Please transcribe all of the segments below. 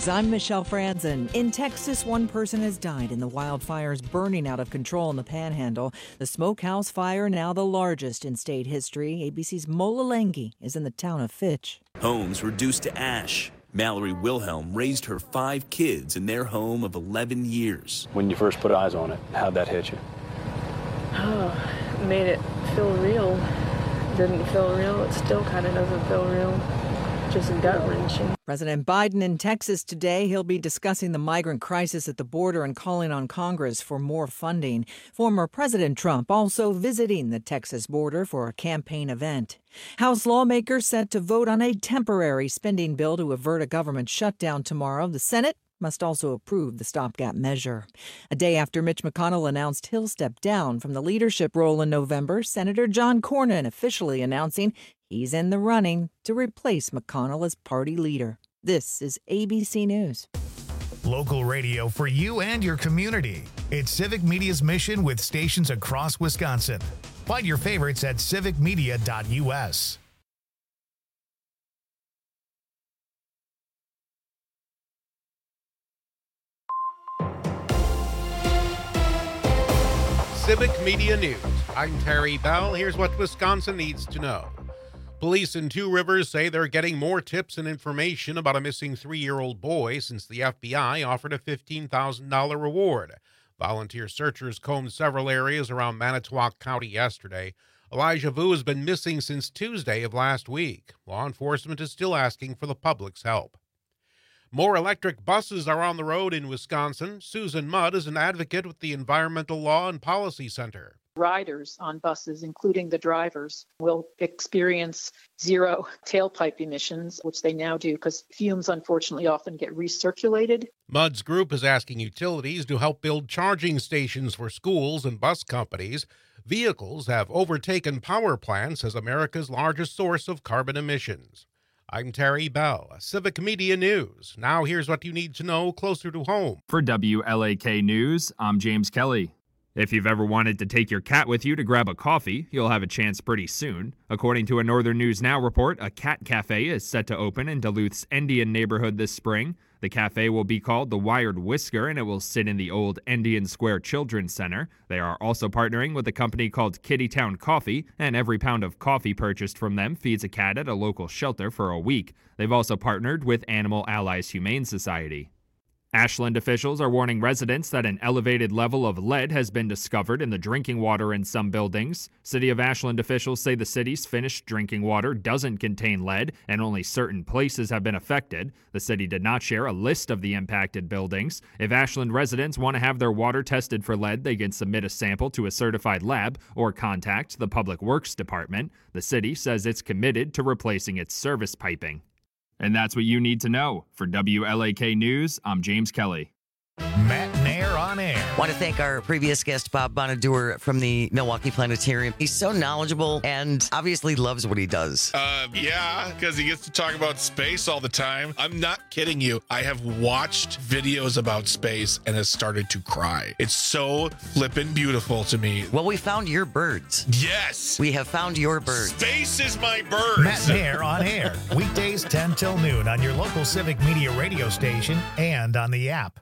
News. I'm Michelle Franzen. In Texas, one person has died in the wildfires burning out of control in the Panhandle. The Smokehouse Fire, now the largest in state history. ABC's Mola Lenghi is in the town of Fitch. Homes reduced to ash. Mallory Wilhelm raised her 5 kids in their home of 11 years. When you first put eyes on it, how'd that hit you? Oh, it made it feel real. Didn't feel real. It still kind of doesn't feel real. Just gut-wrenching. President Biden in Texas today. He'll be discussing the migrant crisis at the border and calling on Congress for more funding. Former President Trump also visiting the Texas border for a campaign event. House lawmakers set to vote on a temporary spending bill to avert a government shutdown tomorrow. The Senate must also approve the stopgap measure. A day after Mitch McConnell announced he'll step down from the leadership role in November, Senator John Cornyn officially announcing he's in the running to replace McConnell as party leader. This is ABC News. Local radio for you and your community. It's Civic Media's mission with stations across Wisconsin. Find your favorites at civicmedia.us. Civic Media News. I'm Terry Bell. Here's what Wisconsin needs to know. Police in Two Rivers say they're getting more tips and information about a missing 3-year-old boy since the FBI offered a $15,000 reward. Volunteer searchers combed several areas around Manitowoc County yesterday. Elijah Vu has been missing since Tuesday of last week. Law enforcement is still asking for the public's help. More electric buses are on the road in Wisconsin. Susan Mudd is an advocate with the Environmental Law and Policy Center. Riders on buses, including the drivers, will experience zero tailpipe emissions, which they now do because fumes unfortunately often get recirculated. Mudd's group is asking utilities to help build charging stations for schools and bus companies. Vehicles have overtaken power plants as America's largest source of carbon emissions. I'm Terry Bell, Civic Media News. Now here's what you need to know closer to home. For WLAK News, I'm James Kelly. If you've ever wanted to take your cat with you to grab a coffee, you'll have a chance pretty soon. According to a Northern News Now report, a cat cafe is set to open in Duluth's Endian neighborhood this spring. The cafe will be called the Wired Whisker, and it will sit in the old Endian Square Children's Center. They are also partnering with a company called Kittytown Coffee, and every pound of coffee purchased from them feeds a cat at a local shelter for a week. They've also partnered with Animal Allies Humane Society. Ashland officials are warning residents that an elevated level of lead has been discovered in the drinking water in some buildings. City of Ashland officials say the city's finished drinking water doesn't contain lead and only certain places have been affected. The city did not share a list of the impacted buildings. If Ashland residents want to have their water tested for lead, they can submit a sample to a certified lab or contact the Public Works Department. The city says it's committed to replacing its service piping. And that's what you need to know. For WLAK News, I'm James Kelly. Matt Nair on air. Want to thank our previous guest, Bob Bonadur from the Milwaukee Planetarium. He's so knowledgeable and obviously loves what he does. Yeah, because he gets to talk about space all the time. I'm not kidding you. I have watched videos about space and has started to cry. It's so flippin' beautiful to me. Well, we found your birds. Yes. We have found your birds. Space is my birds. Matt Nair on air. Weekdays 10 till noon on your local Civic Media radio station and on the app.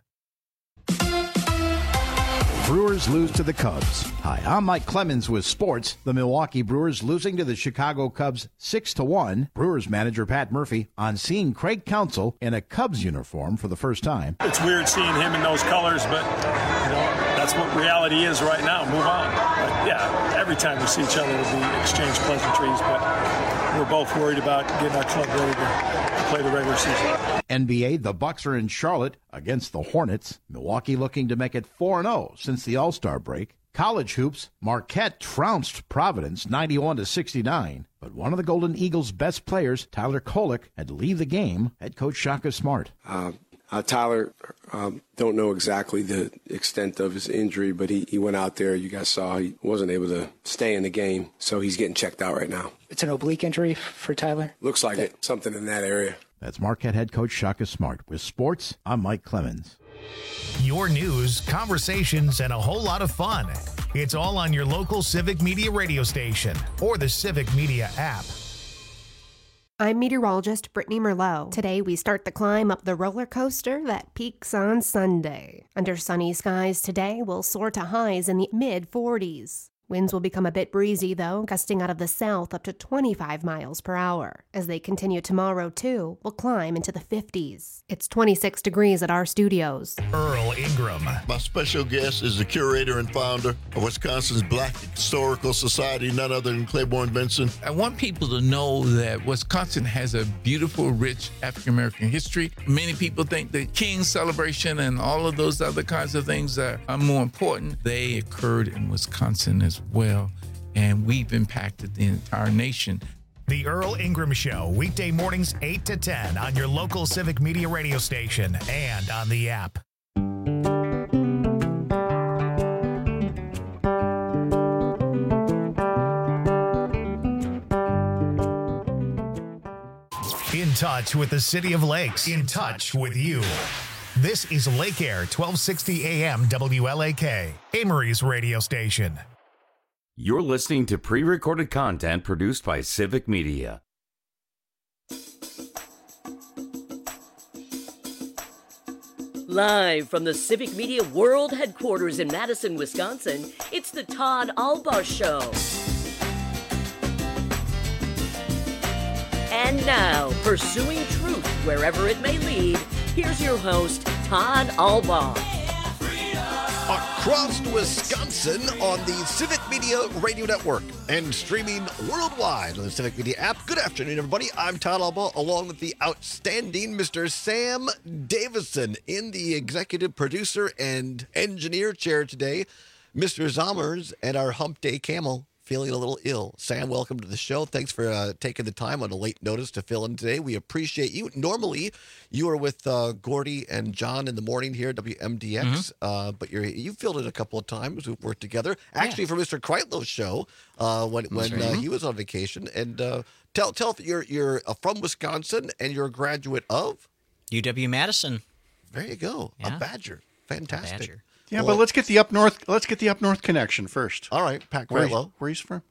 Brewers lose to the Cubs. Hi, I'm Mike Clemens with sports. The Milwaukee Brewers losing to the Chicago Cubs 6-1. Brewers manager Pat Murphy on seeing Craig Counsell in a Cubs uniform for the first time. It's weird seeing him in those colors, but that's what reality is right now. Move on. But yeah, every time we see each other, we exchange pleasantries, but we're both worried about getting our club ready to play the regular season. NBA, the Bucks are in Charlotte against the Hornets. Milwaukee looking to make it 4-0 since the All-Star break. College hoops, Marquette trounced Providence 91-69, but one of the Golden Eagles' best players, Tyler Kolek, had to leave the game. Head coach Shaka Smart. Tyler, don't know exactly the extent of his injury, but he went out there. You guys saw he wasn't able to stay in the game, so he's getting checked out right now. It's an oblique injury for Tyler? Looks like it. Something in that area. That's Marquette head coach Shaka Smart. With sports, I'm Mike Clemens. Your news, conversations, and a whole lot of fun. It's all on your local Civic Media radio station or the Civic Media app. I'm meteorologist Brittany Merlot. Today we start the climb up the roller coaster that peaks on Sunday. Under sunny skies today, we'll soar to highs in the mid-40s. Winds will become a bit breezy, though, gusting out of the south up to 25 miles per hour. As they continue tomorrow, too, we'll climb into the 50s. It's 26 degrees at our studios. Earl Ingram. My special guest is the curator and founder of Wisconsin's Black Historical Society, none other than Claiborne Benson. I want people to know that Wisconsin has a beautiful, rich African-American history. Many people think the King's celebration and all of those other kinds of things are more important. They occurred in Wisconsin as well, and we've impacted the entire nation. The Earl Ingram Show, weekday mornings 8 to 10 on your local Civic Media radio station and on the app. In touch with the City of Lakes. In touch with you. This is Lake Air 1260 AM WLAK, Amory's radio station. You're listening to pre-recorded content produced by Civic Media. Live from the Civic Media World Headquarters in Madison, Wisconsin, it's the Todd Albaugh Show. And now, pursuing truth wherever it may lead, here's your host, Todd Albaugh. Across Wisconsin on the Civic Media Radio Network and streaming worldwide on the Civic Media app. Good afternoon, everybody. I'm Todd Albaugh, along with the outstanding Mr. Sam Davison in the executive producer and engineer chair today. Mr. Zommers and our hump day camel feeling a little ill. Sam, welcome to the show. Thanks for taking the time on a late notice to fill in today. We appreciate you. Normally, you are with Gordy and John in the morning here at WMDX, but you've filled in a couple of times. We've worked together. Actually, for Mr. Kreitlow's show when he was on vacation. And tell if you're from Wisconsin and you're a graduate of? UW-Madison. There you go. Yeah. A Badger. Fantastic. Badger. Yeah, well, but let's get the up north. Let's get the up north connection first. All right, Pat Kreilow. Where he's from?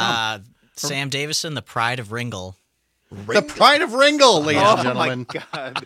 Sam Davison, the pride of Ringgold. The pride of Ringgold, ladies and gentlemen. Oh my God.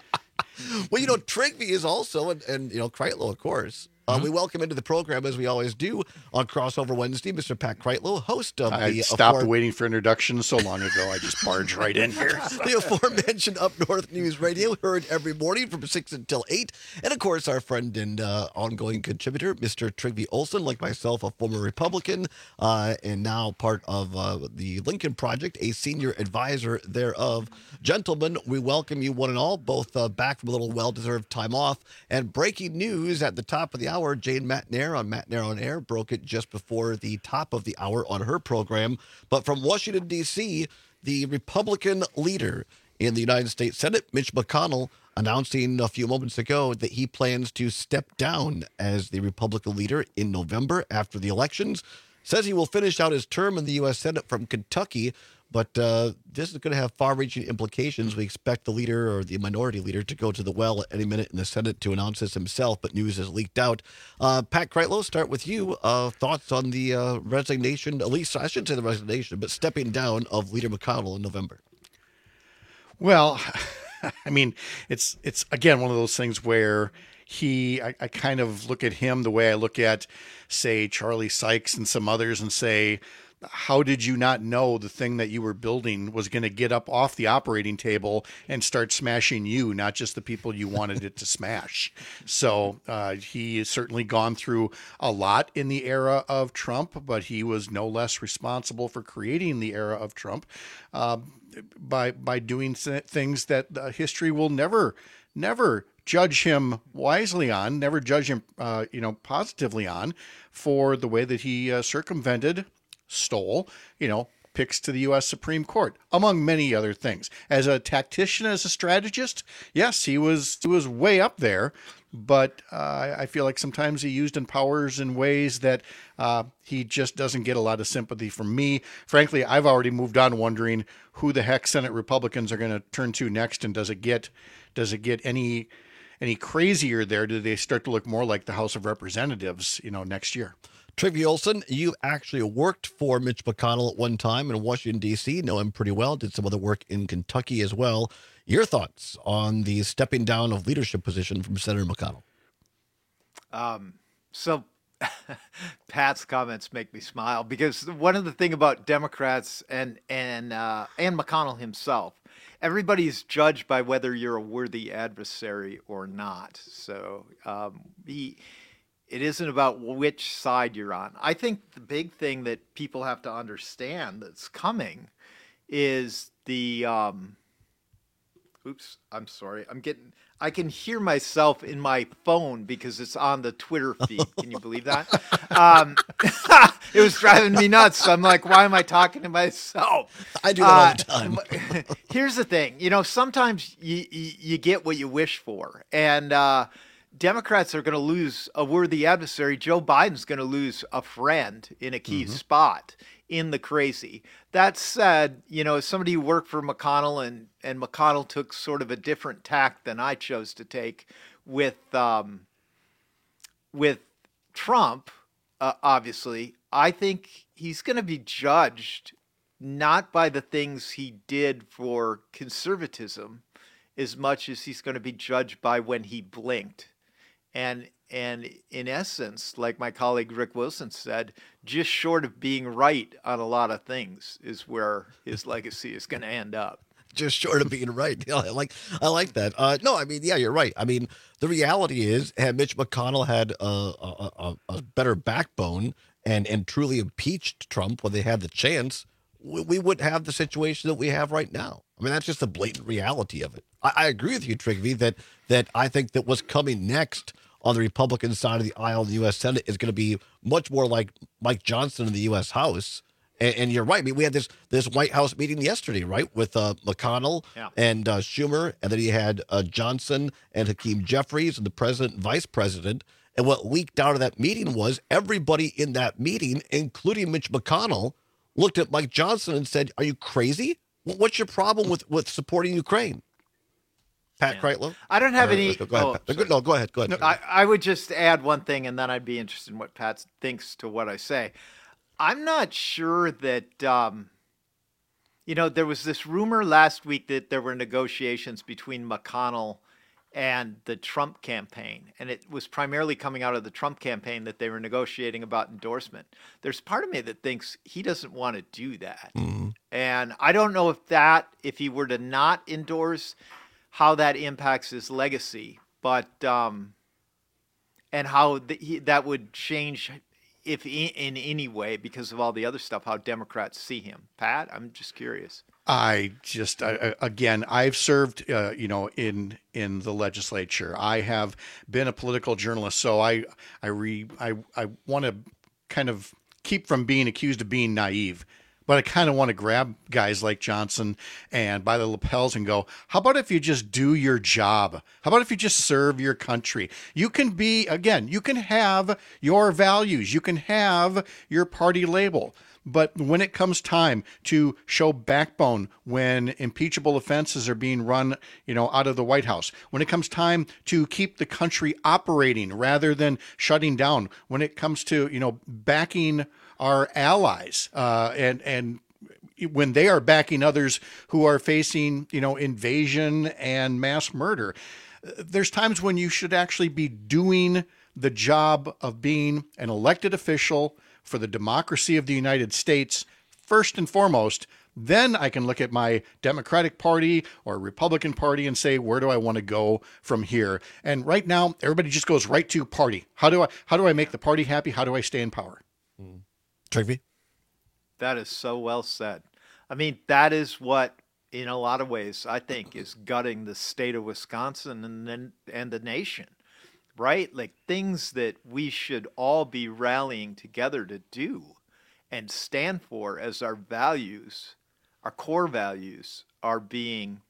Well, Trigby is also, and Kreitlow, of course. We welcome into the program, as we always do, on Crossover Wednesday, Mr. Pat Kreitlow, host of I stopped waiting for introductions so long ago, I just barged right in here. The aforementioned Up North News Radio, heard every morning from 6 until 8. And, of course, our friend and ongoing contributor, Mr. Trigby Olson, like myself, a former Republican, and now part of the Lincoln Project, a senior advisor thereof. Gentlemen, we welcome you one and all, both back from a little well-deserved time off. And breaking news at the top of the hour, Jane Matnair on Matnair on Air broke it just before the top of the hour on her program. But from Washington, D.C., the Republican leader in the United States Senate, Mitch McConnell, announcing a few moments ago that he plans to step down as the Republican leader in November after the elections. Says he will finish out his term in the U.S. Senate from Kentucky. But this is going to have far-reaching implications. We expect the leader or the minority leader to go to the well at any minute in the Senate to announce this himself, but news has leaked out. Pat Kreitlow, start with you. Thoughts on the resignation, at least I shouldn't say the resignation, but stepping down of Leader McConnell in November? Well, I mean, it's again, one of those things where I kind of look at him the way I look at, say, Charlie Sykes and some others and say, how did you not know the thing that you were building was going to get up off the operating table and start smashing you, not just the people you wanted it to smash? So he has certainly gone through a lot in the era of Trump, but he was no less responsible for creating the era of Trump by doing things that history will never judge him wisely on, never judge him positively on, for the way that he stole, picks to the U.S. Supreme Court, among many other things. As a tactician, as a strategist, yes, he was way up there, but I feel like sometimes he used powers in ways that he just doesn't get a lot of sympathy from me. Frankly, I've already moved on wondering who the heck Senate Republicans are going to turn to next, and does it get any crazier there? Do they start to look more like the House of Representatives, next year? Trygve Olson, you actually worked for Mitch McConnell at one time in Washington, D.C., know him pretty well, did some other work in Kentucky as well. Your thoughts on the stepping down of leadership position from Senator McConnell? So Pat's comments make me smile because one of the thing about Democrats and McConnell himself, everybody's judged by whether you're a worthy adversary or not. So it isn't about which side you're on. I think the big thing that people have to understand that's coming is the oops, I'm sorry. I can hear myself in my phone because it's on the Twitter feed. Can you believe that? It was driving me nuts. I'm like, why am I talking to myself? I do that all the time. Here's the thing. Sometimes you get what you wish for. And Democrats are going to lose a worthy adversary. Joe Biden's going to lose a friend in a key spot in the crazy. That said, as somebody who worked for McConnell and McConnell took sort of a different tack than I chose to take with Trump, obviously, I think he's going to be judged not by the things he did for conservatism as much as he's going to be judged by when he blinked. And in essence, like my colleague Rick Wilson said, just short of being right on a lot of things is where his legacy is going to end up. Just short of being right. I like that. No, I mean, yeah, you're right. I mean, the reality is, had Mitch McConnell had a better backbone and truly impeached Trump when they had the chance, we wouldn't have the situation that we have right now. I mean, that's just the blatant reality of it. I agree with you, Trygve, that I think that what's coming next on the Republican side of the aisle in the U.S. Senate is going to be much more like Mike Johnson in the U.S. House. And you're right. I mean, we had this White House meeting yesterday, right, with McConnell and Schumer, and then he had Johnson and Hakeem Jeffries and the president and vice president. And what leaked out of that meeting was everybody in that meeting, including Mitch McConnell, looked at Mike Johnson and said, "Are you crazy? What's your problem with supporting Ukraine?" Pat Kreitlow? I don't have any. Go ahead. Go ahead. I would just add one thing, and then I'd be interested in what Pat thinks to what I say. I'm not sure that, there was this rumor last week that there were negotiations between McConnell and the Trump campaign. And it was primarily coming out of the Trump campaign that they were negotiating about endorsement. There's part of me that thinks he doesn't want to do that. And I don't know if he were to not endorse, how that impacts his legacy, but and how that would change, if in any way, because of all the other stuff, how Democrats see him. Pat, I'm just curious. I've served, in the legislature. I have been a political journalist, so I want to kind of keep from being accused of being naive. But I kind of want to grab guys like Johnson and by the lapels and go, how about if you just do your job? How about if you just serve your country? You can have your values. You can have your party label. But when it comes time to show backbone, when impeachable offenses are being run, out of the White House, when it comes time to keep the country operating rather than shutting down, when it comes to, backing our allies, and when they are backing others who are facing, invasion and mass murder, there's times when you should actually be doing the job of being an elected official for the democracy of the United States first and foremost. Then I can look at my Democratic Party or Republican Party and say, where do I want to go from here? And right now, everybody just goes right to party. How do I make the party happy? How do I stay in power? Trygve? That is so well said. I mean, that is what, in a lot of ways, I think is gutting the state of Wisconsin and the nation, right? Like things that we should all be rallying together to do and stand for as our values, our core values, are being,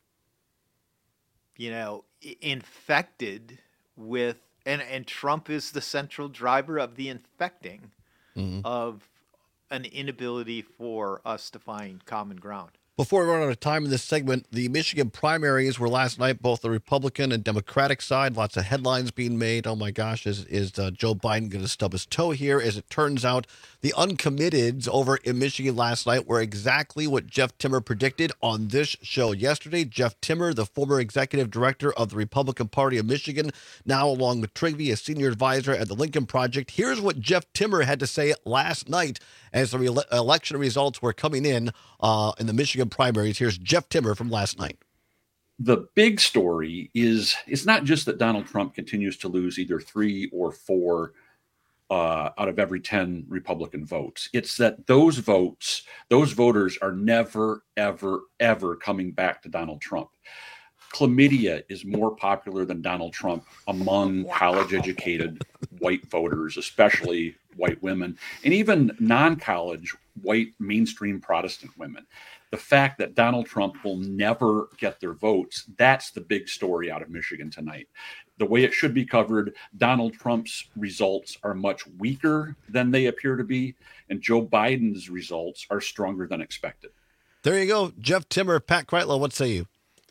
infected with, and Trump is the central driver of the infecting of an inability for us to find common ground. Before we run out of time in this segment, the Michigan primaries were last night, both the Republican and Democratic side. Lots of headlines being made. Oh, my gosh, is Joe Biden going to stub his toe here? As it turns out, the uncommitteds over in Michigan last night were exactly what Jeff Timmer predicted on this show yesterday. Jeff Timmer, the former executive director of the Republican Party of Michigan, now along with Trigby, a senior advisor at the Lincoln Project. Here's what Jeff Timmer had to say last night as the election results were coming in the Michigan primaries. Here's Jeff Timmer from last night. The big story is it's not just that Donald Trump continues to lose either 3 or 4 out of every 10 Republican votes. It's that those voters are never, ever, ever coming back to Donald Trump. Chlamydia is more popular than Donald Trump among college-educated white voters, especially white women, and even non-college white mainstream Protestant women. The fact that Donald Trump will never get their votes, that's the big story out of Michigan tonight. The way it should be covered, Donald Trump's results are much weaker than they appear to be, and Joe Biden's results are stronger than expected. There you go. Jeff Timmer, Pat Kreitlow, what say you?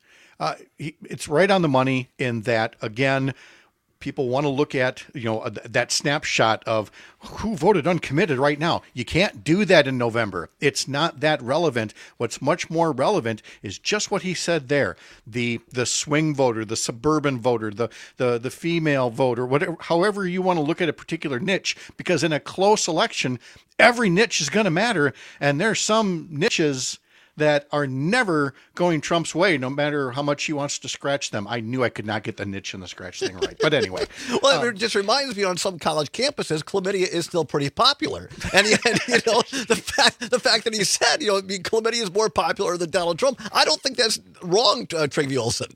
It's right on the money in that, again, people want to look at, that snapshot of who voted uncommitted right now. You can't do that in November. It's not that relevant. What's much more relevant is just what he said there. The swing voter, the suburban voter, the female voter, whatever, however you want to look at a particular niche, because in a close election, every niche is going to matter. And there's some niches that are never going Trump's way, no matter how much he wants to scratch them. I knew I could not get the niche and the scratch thing right. But anyway. Well, it just reminds me, on some college campuses, chlamydia is still pretty popular. And the fact that he said, chlamydia is more popular than Donald Trump, I don't think that's wrong, Trygve Olsen.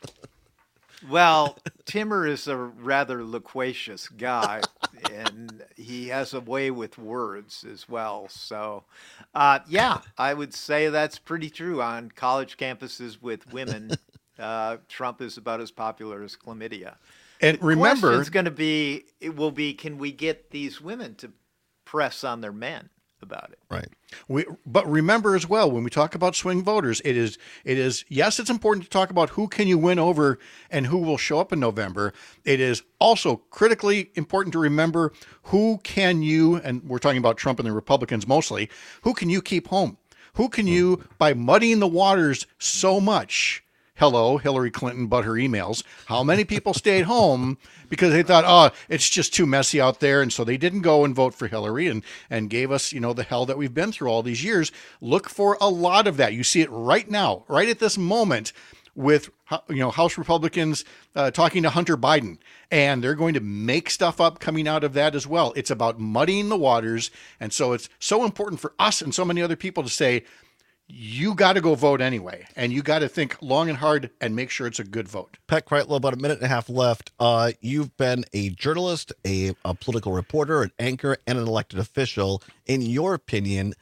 Well, Timmer is a rather loquacious guy, and he has a way with words as well. So, yeah, I would say that's pretty true. On college campuses with women, Trump is about as popular as chlamydia. And remember, it will be, can we get these women to press on their men about it? Right. But remember as well, when we talk about swing voters, it is yes, it's important to talk about who can you win over and who will show up in November. It is also critically important to remember who can you, and we're talking about Trump and the Republicans mostly, who can you keep home? Who can you, by muddying the waters so much, hello, Hillary Clinton, but her emails, how many people stayed home because they thought, it's just too messy out there, and so they didn't go and vote for Hillary and gave us, the hell that we've been through all these years. Look for a lot of that. You see it right now, right at this moment, with House Republicans talking to Hunter Biden, and they're going to make stuff up coming out of that as well. It's about muddying the waters, and so it's so important for us and so many other people to say, you got to go vote anyway, and you got to think long and hard and make sure it's a good vote. Pat Kreitlow, about a minute and a half left. You've been a journalist, a political reporter, an anchor, and an elected official. In your opinion,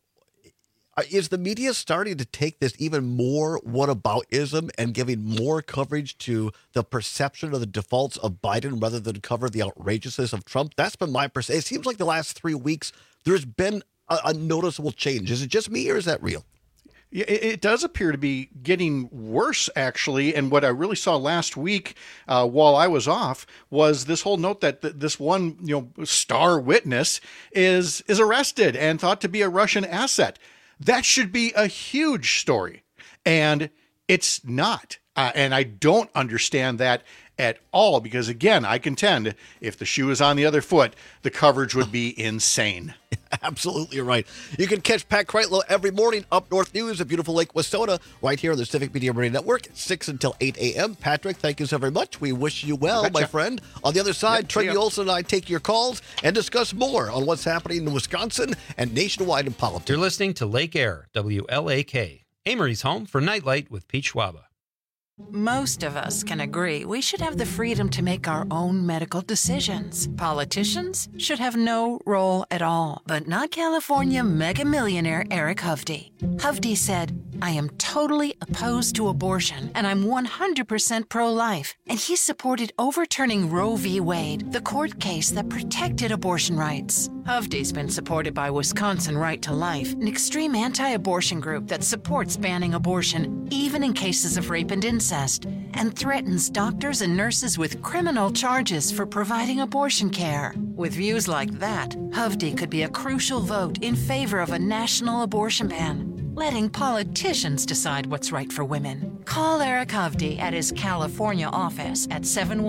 is the media starting to take this even more whataboutism and giving more coverage to the perception of the defaults of Biden rather than cover the outrageousness of Trump? That's been my perception. It seems like the last 3 weeks there's been a noticeable change. Is it just me, or is that real? Yeah, it does appear to be getting worse, actually. And what I really saw last week while I was off was this whole note that this one, star witness is arrested and thought to be a Russian asset. That should be a huge story, and it's not. And I don't understand that at all, because, again, I contend if the shoe is on the other foot, the coverage would be insane. Absolutely right. You can catch Pat Kreitlow every morning, Up North News at beautiful Lake Wastona, right here on the Civic Media Radio Network, 6 until 8 a.m. Patrick, thank you so very much. We wish you well, my friend. On the other side, Trygve Olsen and I take your calls and discuss more on what's happening in Wisconsin and nationwide in politics. You're listening to Lake Air, WLAK, Amory's home for Nightlight with Pete Schwaba. Most of us can agree we should have the freedom to make our own medical decisions. Politicians should have no role at all. But not California mega millionaire Eric Hovde. Hovde said, "I am totally opposed to abortion, and I'm 100% pro-life." And he supported overturning Roe v. Wade, the court case that protected abortion rights. Hovde's been supported by Wisconsin Right to Life, an extreme anti-abortion group that supports banning abortion, even in cases of rape and incest, and threatens doctors and nurses with criminal charges for providing abortion care. With views like that, Hovde could be a crucial vote in favor of a national abortion ban, letting politicians decide what's right for women. Call Eric Hovde at his California office at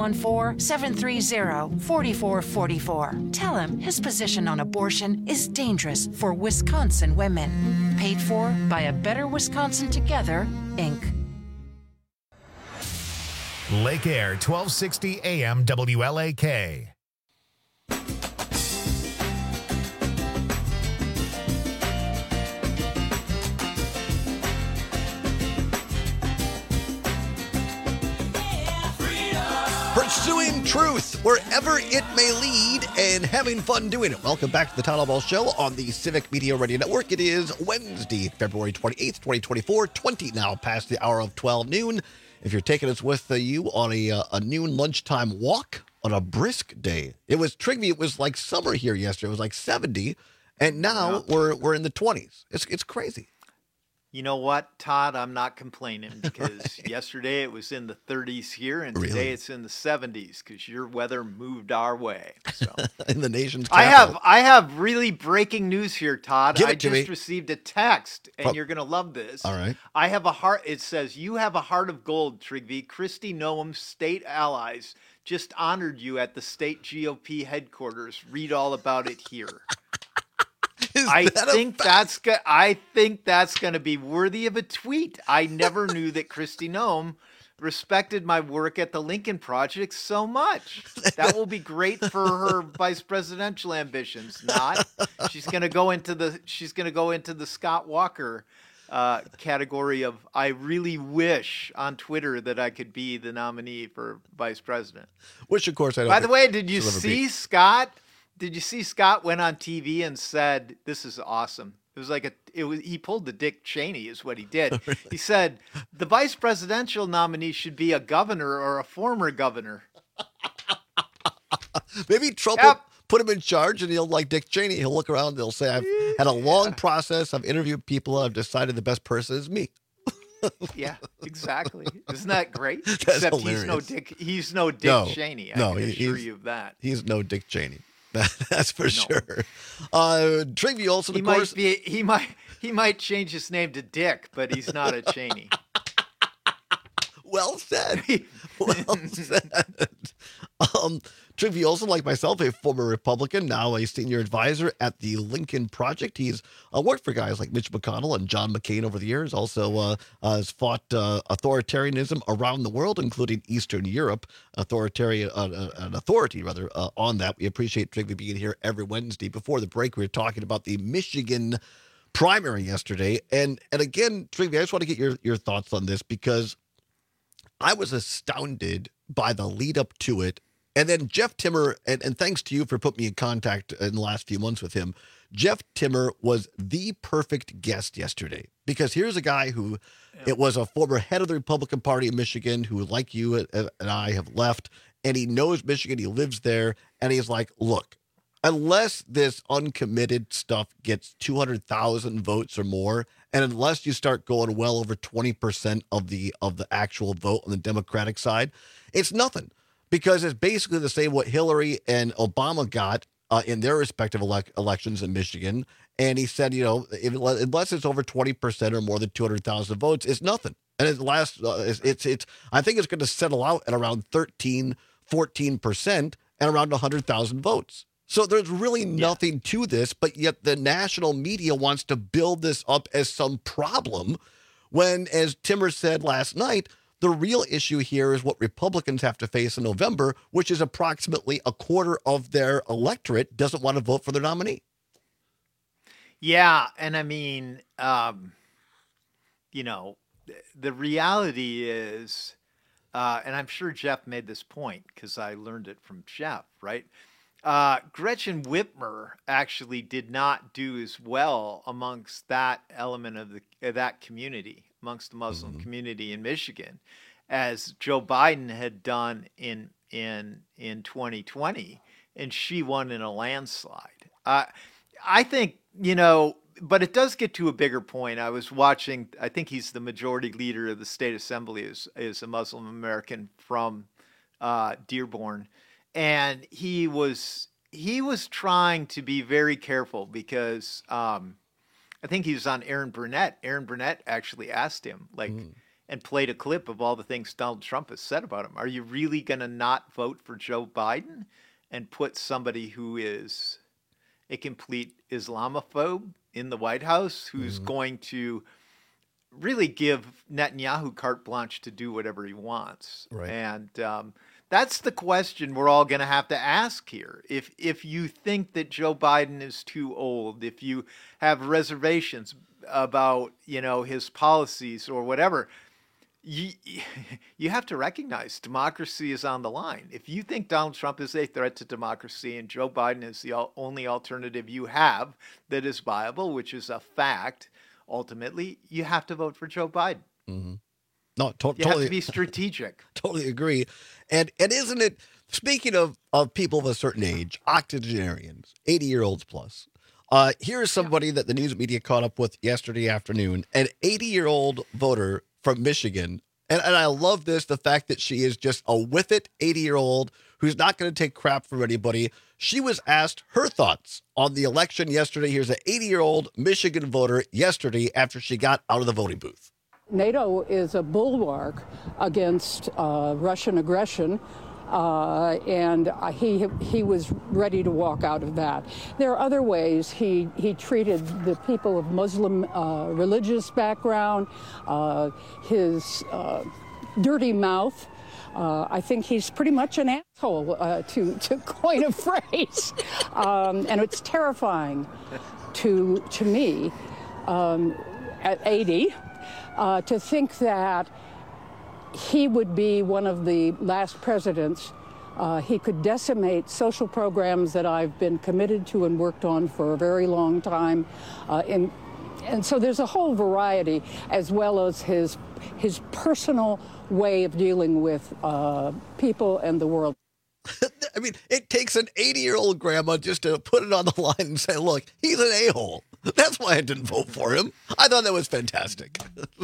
714-730-4444. Tell him his position on abortion is dangerous for Wisconsin women. Paid for by A Better Wisconsin Together, Inc. Lake Air, 1260 AM WLAK. Pursuing truth wherever it may lead and having fun doing it. Welcome back to the Town Hall Ball Show on the Civic Media Radio Network. It is Wednesday, February 28th, 2024, 20 now past the hour of 12 noon. If you're taking us with you on a noon lunchtime walk on a brisk day, it was Trigby. It was like summer here yesterday. It was like 70, and now we're in the 20s. It's crazy. You know what, Todd? I'm not complaining because yesterday it was in the 30s here, and today it's in the 70s because your weather moved our way. So in the nation's capital. I have really breaking news here, Todd. Give it I to just me. received a text, and you're gonna love this. All right. I have a heart. It says you have a heart of gold, Trigby. Kristi Noem's state allies just honored you at the state GOP headquarters. Read all about it here. I think that's going to be worthy of a tweet. I never knew that Kristi Noem respected my work at the Lincoln Project so much. That will be great for her vice presidential ambitions. Not, she's going to go into the Scott Walker category of I really wish on Twitter that I could be the nominee for vice president. Which, of course, I don't. By the way, did you see Scott? Did you see Scott went on TV and said, "This is awesome"? It was like he pulled the Dick Cheney is what he did. Really? He said the vice presidential nominee should be a governor or a former governor. Maybe Trump will put him in charge, and he'll like Dick Cheney. He'll look around and he'll say, "I've had a long process. I've interviewed people. And I've decided the best person is me." Yeah, exactly. Isn't that great? That's Except hilarious. He's no Dick Cheney. I can assure you of that. He's no Dick Cheney. That's for sure. Trigby Olson, of course. He might change his name to Dick, but he's not a Cheney. Well said. Well said. Trigby Olson, like myself, a former Republican, now a senior advisor at the Lincoln Project. He's worked for guys like Mitch McConnell and John McCain over the years. Also has fought authoritarianism around the world, including Eastern Europe. An authority on that. We appreciate Trigby being here every Wednesday. Before the break, we were talking about the Michigan primary yesterday. And again, Trigby, I just want to get your thoughts on this because I was astounded by the lead up to it. And then Jeff Timmer, and thanks to you for putting me in contact in the last few months with him, Jeff Timmer was the perfect guest yesterday. Because here's a guy who, it was a former head of the Republican Party in Michigan who, like you and I, have left, and he knows Michigan, he lives there, and he's like, look, unless this uncommitted stuff gets 200,000 votes or more, and unless you start going well over 20% of the actual vote on the Democratic side, it's nothing. Because it's basically the same what Hillary and Obama got in their respective elections in Michigan. And he said, unless it's over 20% or more than 200,000 votes, it's nothing. And I think it's going to settle out at around 13, 14% and around 100,000 votes. So there's really nothing to this, but yet the national media wants to build this up as some problem when, as Timmer said last night, the real issue here is what Republicans have to face in November, which is approximately a quarter of their electorate doesn't want to vote for their nominee. Yeah, and I mean, the reality is and I'm sure Jeff made this point because I learned it from Jeff, right? Gretchen Whitmer actually did not do as well amongst that element of that community, amongst the Muslim community in Michigan, as Joe Biden had done in 2020, and she won in a landslide. I think, but it does get to a bigger point. I was watching, I think he's the majority leader of the state assembly, is a Muslim American from Dearborn. And he was trying to be very careful because I think he was on Aaron Burnett. Aaron Burnett actually asked him, and played a clip of all the things Donald Trump has said about him. Are you really going to not vote for Joe Biden and put somebody who is a complete Islamophobe in the White House, who's going to really give Netanyahu carte blanche to do whatever he wants? Right. And that's the question we're all going to have to ask here. If you think that Joe Biden is too old, if you have reservations about, his policies or whatever, you have to recognize democracy is on the line. If you think Donald Trump is a threat to democracy and Joe Biden is the only alternative you have that is viable, which is a fact, ultimately, you have to vote for Joe Biden. No, You totally. have to be strategic. Totally agree. And isn't it, speaking of people of a certain age, octogenarians, 80-year-olds plus, here's somebody that the news media caught up with yesterday afternoon, an 80-year-old voter from Michigan. And I love this, the fact that she is just a with it 80-year-old who's not going to take crap from anybody. She was asked her thoughts on the election yesterday. Here's an 80-year-old Michigan voter yesterday after she got out of the voting booth. NATO is a bulwark against Russian aggression, and he was ready to walk out of that. There are other ways he treated the people of Muslim religious background, his dirty mouth. I think he's pretty much an asshole, to coin a phrase, and it's terrifying to me at 80. To think that he would be one of the last presidents. He could decimate social programs that I've been committed to and worked on for a very long time. And so there's a whole variety, as well as his personal way of dealing with people and the world. I mean, it takes an 80-year-old grandma just to put it on the line and say, look, he's an a-hole. That's why I didn't vote for him. I thought that was fantastic.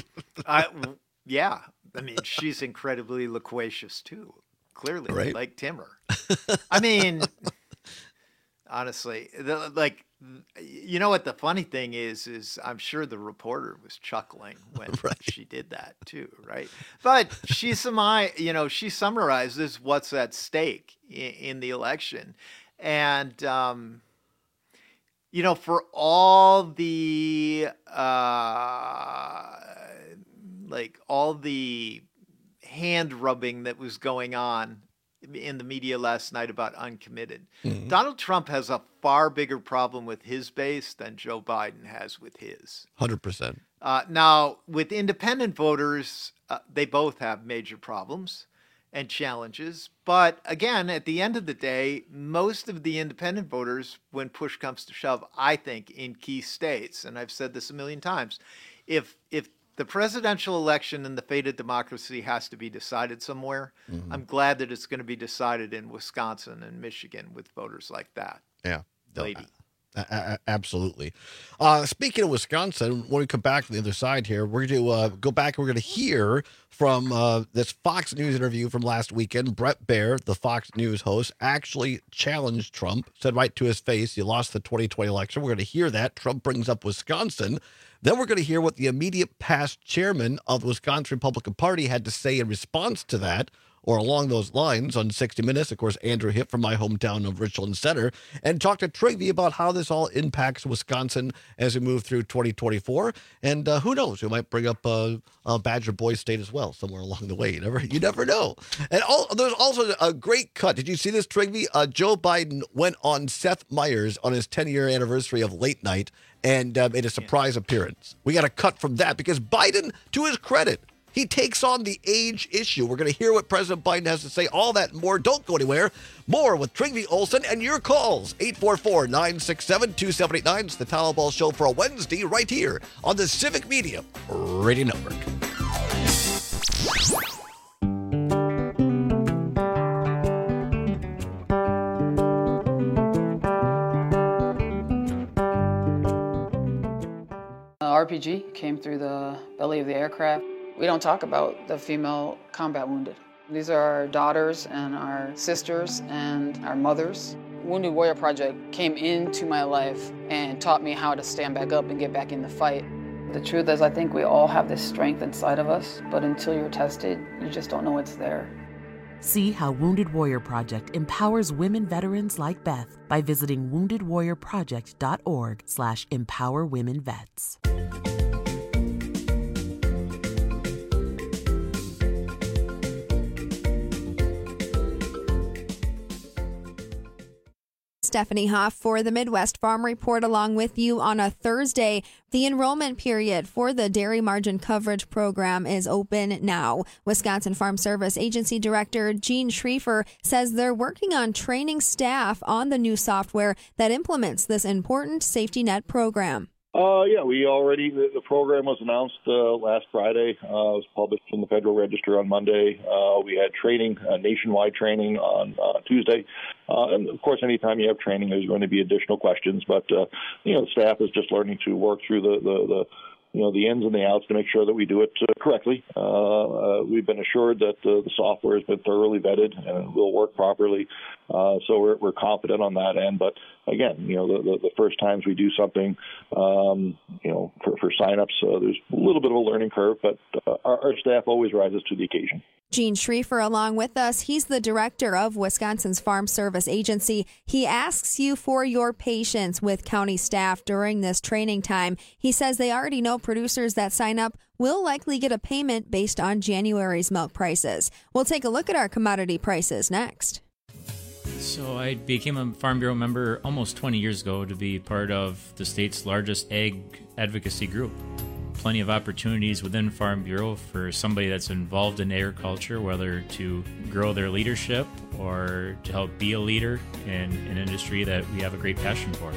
Yeah. I mean, she's incredibly loquacious, too. Clearly, right? Like Timmer. I mean, honestly, you know what the funny thing is I'm sure the reporter was chuckling when she did that, too, right? But she summarizes what's at stake in the election. And, for all the all the hand rubbing that was going on in the media last night about uncommitted, Donald Trump has a far bigger problem with his base than Joe Biden has with his. 100%. Now, with independent voters, they both have major problems and challenges. But again, at the end of the day, most of the independent voters, when push comes to shove, I think in key states, and I've said this a million times, if the presidential election and the fate of democracy has to be decided somewhere, I'm glad that it's going to be decided in Wisconsin and Michigan with voters like that. Yeah. Lady. Absolutely. Speaking of Wisconsin, when we come back to the other side here, we're going to go back and we're going to hear from this Fox News interview from last weekend. Bret Baier, the Fox News host, actually challenged Trump, said right to his face, he lost the 2020 election. We're going to hear that. Trump brings up Wisconsin. Then we're going to hear what the immediate past chairman of the Wisconsin Republican Party had to say in response to that, or along those lines, on 60 Minutes. Of course, Andrew Hipp from my hometown of Richland Center, and talk to Trigby about how this all impacts Wisconsin as we move through 2024. And who knows, we might bring up Badger Boy State as well somewhere along the way. You never know. And there's also a great cut. Did you see this, Trigby? Joe Biden went on Seth Meyers on his 10-year anniversary of Late Night and made a surprise appearance. We got a cut from that because Biden, to his credit, He takes on the age issue. We're going to hear what President Biden has to say. All that and more. Don't go anywhere. More with Trygve Olsen and your calls. 844-967-2789. It's the Town Ball Show for a Wednesday right here on the Civic Media Radio Network. RPG came through the belly of the aircraft. We don't talk about the female combat wounded. These are our daughters and our sisters and our mothers. Wounded Warrior Project came into my life and taught me how to stand back up and get back in the fight. The truth is, I think we all have this strength inside of us, but until you're tested, you just don't know it's there. See how Wounded Warrior Project empowers women veterans like Beth by visiting woundedwarriorproject.org/empowerwomenvets. Stephanie Hoff for the Midwest Farm Report along with you on a Thursday. The enrollment period for the Dairy Margin Coverage Program is open now. Wisconsin Farm Service Agency Director Gene Schriefer says they're working on training staff on the new software that implements this important safety net program. Yeah, the program was announced last Friday. It was published in the Federal Register on Monday. We had training, nationwide training on Tuesday. And of course, anytime you have training, there's going to be additional questions. But, the staff is just learning to work through the ins and the outs to make sure that we do it correctly. We've been assured that the software has been thoroughly vetted and will work properly. So we're confident on that end. But again, the first times we do something, for signups, there's a little bit of a learning curve, but our staff always rises to the occasion. Gene Schriefer along with us. He's the director of Wisconsin's Farm Service Agency. He asks you for your patience with county staff during this training time. He says they already know producers that sign up will likely get a payment based on January's milk prices. We'll take a look at our commodity prices next. So I became a Farm Bureau member almost 20 years ago to be part of the state's largest ag advocacy group. Plenty of opportunities within Farm Bureau for somebody that's involved in agriculture, whether to grow their leadership or to help be a leader in an industry that we have a great passion for.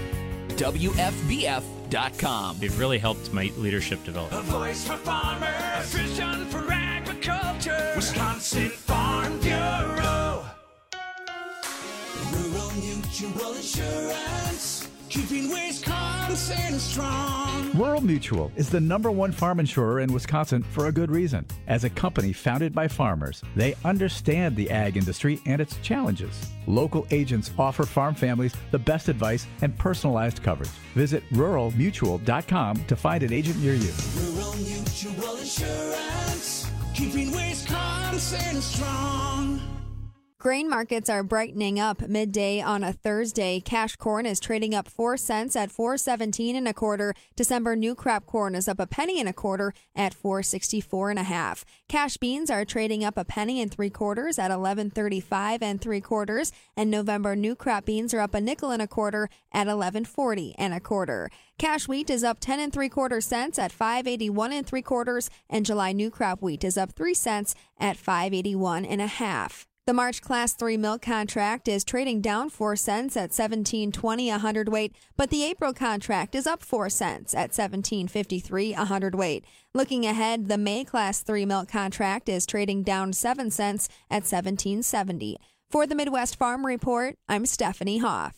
WFBF.com. It really helped my leadership develop. A voice for farmers, a vision for agriculture. Wisconsin Farm Bureau. Rural Mutual Insurance, keeping Wisconsin strong. Rural Mutual is the #1 farm insurer in Wisconsin for a good reason. As a company founded by farmers, they understand the ag industry and its challenges. Local agents offer farm families the best advice and personalized coverage. Visit ruralmutual.com to find an agent near you. Rural Mutual Insurance, keeping Wisconsin strong. Grain markets are brightening up midday on a Thursday. Cash corn is trading up 4 cents at $4.17 1/4. December new crop corn is up a penny 1/4 at $4.64 1/2. Cash beans are trading up a penny 3/4 at $11.35 3/4. And November new crop beans are up a nickel 1/4 at $11.40 1/4. Cash wheat is up 10 3/4 cents at $5.81 3/4. And July new crop wheat is up 3 cents at $5.81 1/2. The March Class 3 milk contract is trading down 4 cents at $17.20 a hundredweight, but the April contract is up 4 cents at $17.53 a hundredweight. Looking ahead, the May Class 3 milk contract is trading down 7 cents at $17.70. For the Midwest Farm Report, I'm Stephanie Hoff.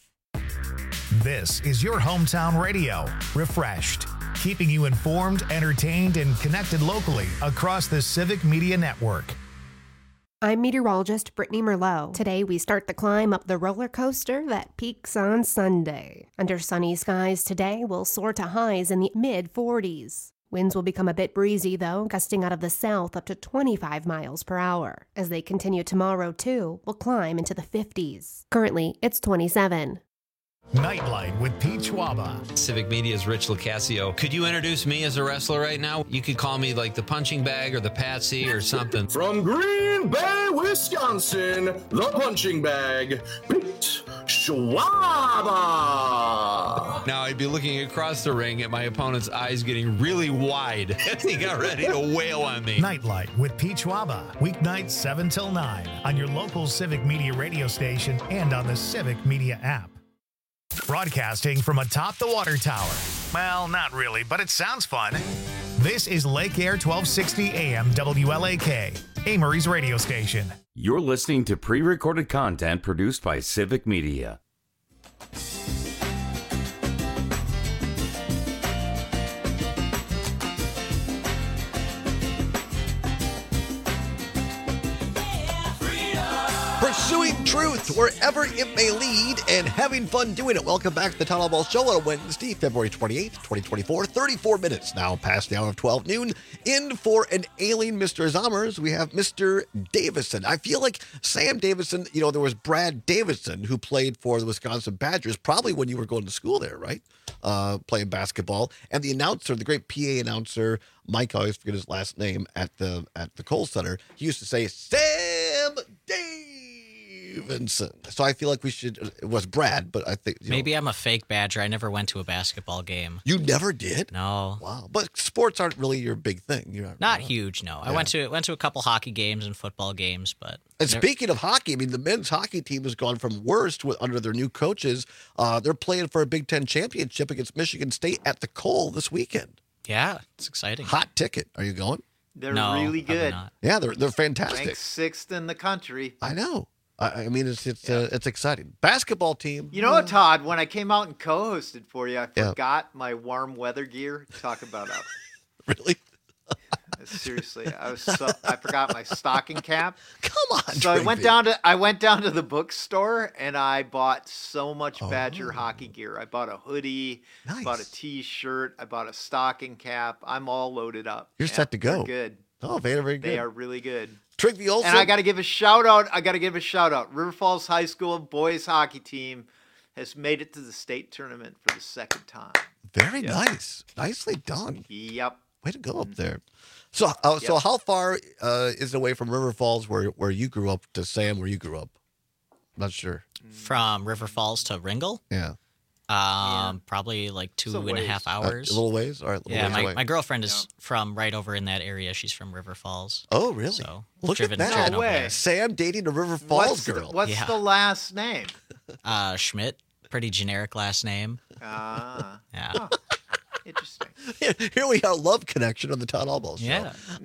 This is your hometown radio, Refreshed, keeping you informed, entertained, and connected locally across the Civic Media Network. I'm meteorologist Brittany Merlot. Today we start the climb up the roller coaster that peaks on Sunday. Under sunny skies today, we'll soar to highs in the mid-40s. Winds will become a bit breezy, though, gusting out of the south up to 25 miles per hour. As they continue tomorrow, too, we'll climb into the 50s. Currently, it's 27. Nightlight with Pete Schwaba. Civic Media's Rich Locascio. Could you introduce me as a wrestler right now? You could call me like the punching bag or the Patsy or something. From Green Bay, Wisconsin, the punching bag, Pete Schwab. Now I'd be looking across the ring at my opponent's eyes getting really wide as he got ready to wail on me. Nightlight with Pete Schwaba, weeknights 7 till 9 on your local Civic Media radio station and on the Civic Media app. Broadcasting from atop the water tower. Well, not really, but it sounds fun. This is Lake Air 1260 AM WLAK, Amory's radio station. You're listening to pre-recorded content produced by Civic Media. Pursuing truth wherever it may lead and having fun doing it. Welcome back to the Town Hall Ball Show on Wednesday, February 28th, 2024. 34 minutes now past the hour of 12 noon. In for an ailing Mr. Zommers, we have Mr. Davison. I feel like Sam Davison, you know, there was Brad Davison who played for the Wisconsin Badgers, probably when you were going to school there, right? Playing basketball. And the announcer, the great PA announcer, Mike, I always forget his last name, at the Kohl Center, he used to say, Sam Davison. So I feel like we should, it was Brad, but I think. Maybe I'm a fake Badger. I never went to a basketball game. You never did? No. Wow. But sports aren't really your big thing. You're not huge, no. Yeah. I went to a couple hockey games and football games, but. And speaking of hockey, I mean, the men's hockey team has gone from worst under their new coaches. They're playing for a Big Ten championship against Michigan State at the Kohl this weekend. Yeah, it's exciting. Hot ticket. Are you going? They're really good. Not. Yeah, they're fantastic. Ranked 6th in the country. I know. I mean, it's exciting. Basketball team. You know what, Todd? When I came out and co-hosted for you, I forgot my warm weather gear. Talk about it. Really? Seriously, I forgot my stocking cap. Come on. So I went down to the bookstore and I bought so much Badger hockey gear. I bought a hoodie, bought a T-shirt, I bought a stocking cap. I'm all loaded up. You're set to go. They're good. Oh, very good. They are really good. Trigby Olson. And I got to give a shout out. River Falls High School boys hockey team has made it to the state tournament for the second time. Very nice. Nicely done. Yep. Way to go up there. So how far is it away from River Falls where you grew up to Sam where you grew up? Not sure. From River Falls to Ringgold? Yeah. Probably like 2.5 hours. A little ways? All right. My girlfriend is from right over in that area. She's from River Falls. Oh, really? So look at that. No way. Sam dating a River Falls girl. What's the last name? Schmidt. Pretty generic last name. Yeah. Huh. Interesting. Here we are, love connection on the Todd Allball Show.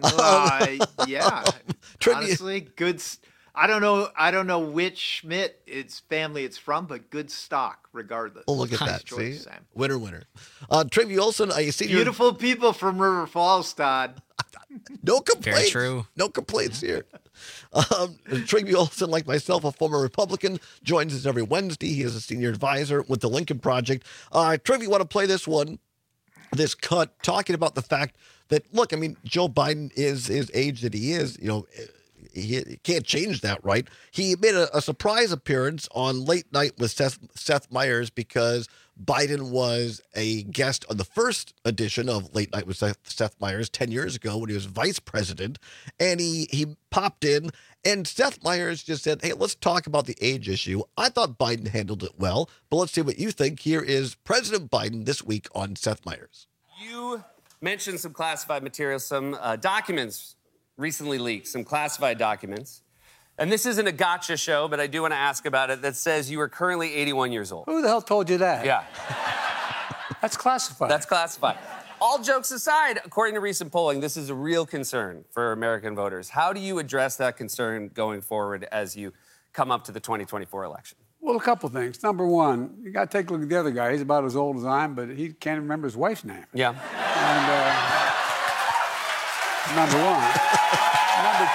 Yeah. Honestly, good. I don't know which Schmidt family it's from, but good stock regardless. Oh, look at that. Choice, see? Sam. Winner. Trigby Olson, I see beautiful people from River Falls, Todd. No complaints. Very true. No complaints here. Trigby Olson, like myself, a former Republican, joins us every Wednesday. He is a senior advisor with the Lincoln Project. Trigby, want to play this cut, talking about the fact that, look, I mean, Joe Biden is his age that he is, you know, he can't change that, right? He made a surprise appearance on Late Night with Seth Meyers because Biden was a guest on the first edition of Late Night with Seth Meyers 10 years ago when he was vice president. And he popped in, and Seth Meyers just said, hey, let's talk about the age issue. I thought Biden handled it well, but let's see what you think. Here is President Biden this week on Seth Meyers. You mentioned some classified material, some documents recently leaked, some classified documents. And this isn't a gotcha show, but I do want to ask about it, that says you are currently 81 years old. Who the hell told you that? Yeah. That's classified. That's classified. All jokes aside, according to recent polling, this is a real concern for American voters. How do you address that concern going forward as you come up to the 2024 election? Well, a couple things. Number one, you got to take a look at the other guy. He's about as old as I am, but he can't remember his wife's name. Yeah. And number one. Number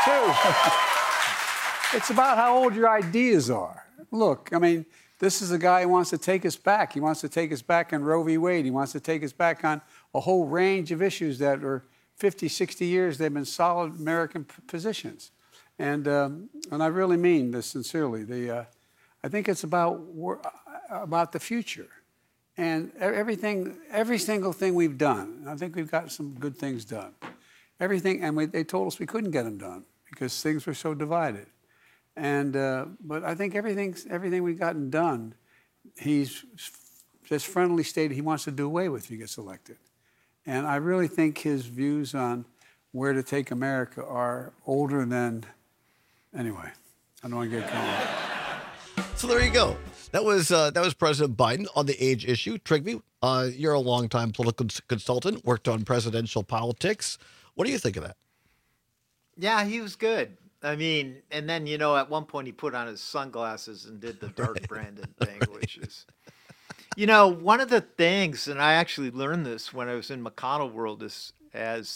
two, it's about how old your ideas are. Look, I mean, this is a guy who wants to take us back. He wants to take us back on Roe v. Wade. He wants to take us back on a whole range of issues that are 50, 60 years, they've been solid American positions. And I really mean this sincerely. I think it's about the future. And every single thing we've done, I think we've got some good things done. Everything, and they told us we couldn't get them done because things were so divided. And but I think everything we've gotten done he's just friendly stated he wants to do away with if he gets elected. And I really think his views on where to take America are older than, anyway, I don't want to get going. So there you go. That was President Biden on the age issue. Trigby, you're a longtime political consultant, worked on presidential politics. What do you think of that? Yeah, he was good. I mean, and then, you know, at one point he put on his sunglasses and did the Dark Brandon thing, which is, you know, one of the things, and I actually learned this when I was in McConnell world, is as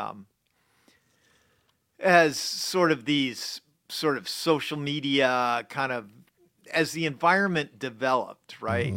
sort of these sort of social media kind of, as the environment developed, right?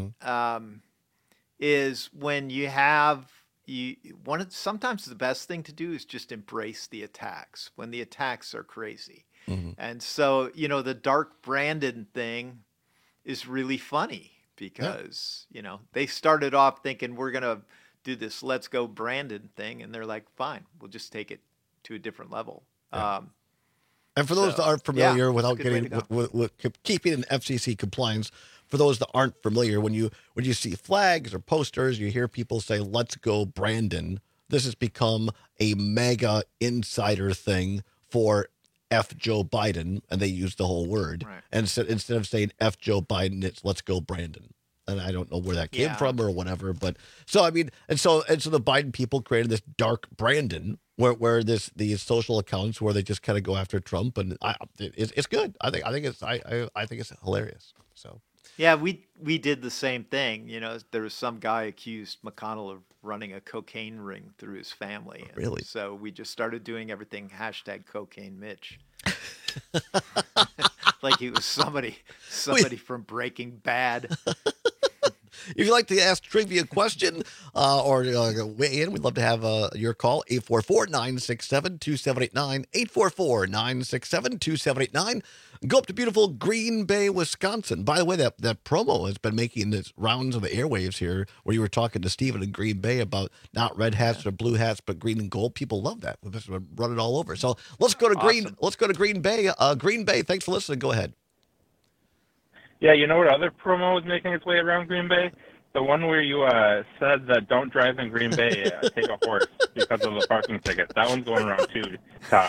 Is when you have, sometimes the best thing to do is just embrace the attacks when the attacks are crazy. And so, you know, the Dark Brandon thing is really funny because, you know, they started off thinking we're going to do this Let's Go Brandon thing. And they're like, fine, we'll just take it to a different level. And for those that aren't familiar, without getting with keeping an FCC compliance, for those that aren't familiar, when you see flags or posters, you hear people say, "Let's go Brandon." This has become a mega insider thing for F Joe Biden, and they use the whole word. Right. And so, instead of saying F Joe Biden, it's "Let's go Brandon." And I don't know where that came from or whatever, but so I mean, and so the Biden people created this Dark Brandon, where these social accounts where they just kind of go after Trump, and it's good. I think it's hilarious. So yeah, we did the same thing. You know, there was some guy accused McConnell of running a cocaine ring through his family. And really? So we just started doing everything #Cocaine Mitch. Like he was somebody from Breaking Bad. If you'd like to ask Trivia a question or weigh in, we'd love to have your call, 844-967-2789, 844-967-2789. Go up to beautiful Green Bay, Wisconsin. By the way, that promo has been making its rounds of the airwaves here, where you were talking to Stephen in Green Bay about not red hats or blue hats, but green and gold. People love that. We've just run it all over. So let's go to Green Bay. Green Bay, thanks for listening. Go ahead. Yeah, you know what other promo was making its way around Green Bay? The one where you said that don't drive in Green Bay, take a horse because of the parking ticket. That one's going around too, Todd.